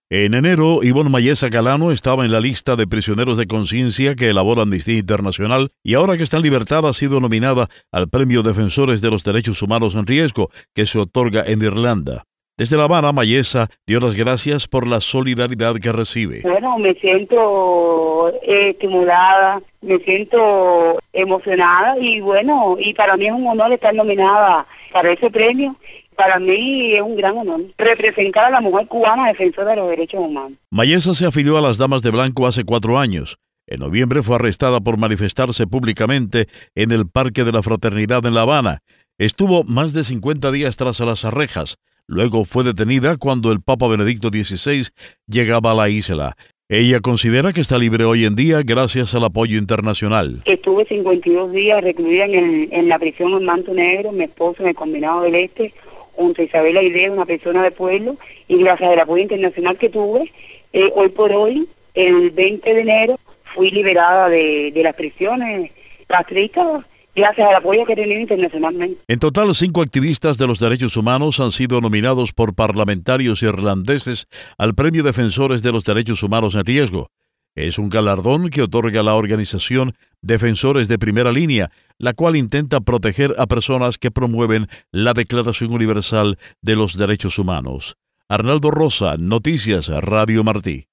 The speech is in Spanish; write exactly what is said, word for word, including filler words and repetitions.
En enero, Ivonne Mayesa Calano estaba en la lista de prisioneros de conciencia que elabora Amnistía Internacional y ahora que está en libertad ha sido nominada al Premio Defensores de los Derechos Humanos en Riesgo, que se otorga en Irlanda. Desde La Habana, Mayesa dio las gracias por la solidaridad que recibe. Bueno, me siento eh, estimulada, me siento emocionada y bueno, y para mí es un honor estar nominada para ese premio. Para mí es un gran honor representar a la mujer cubana defensora de los derechos humanos. Mayesa se afilió a las Damas de Blanco hace cuatro años. En noviembre fue arrestada por manifestarse públicamente en el Parque de la Fraternidad en La Habana. Estuvo más de cincuenta días tras las rejas. Luego fue detenida cuando el Papa Benedicto dieciséis llegaba a la isla. Ella considera que está libre hoy en día gracias al apoyo internacional. Estuve cincuenta y dos días recluida en, el, en la prisión en Manto Negro, mi esposo en el Combinado del Este, junto a Isabel Aide, una persona de pueblo, y gracias al apoyo internacional que tuve, eh, hoy por hoy, el veinte de enero, fui liberada de, de las prisiones castristas, gracias al apoyo que he tenido internacionalmente. En total, cinco activistas de los derechos humanos han sido nominados por parlamentarios irlandeses al Premio Defensores de los Derechos Humanos en Riesgo. Es un galardón que otorga la organización Defensores de Primera Línea, la cual intenta proteger a personas que promueven la Declaración Universal de los Derechos Humanos. Arnaldo Rosa, Noticias Radio Martí.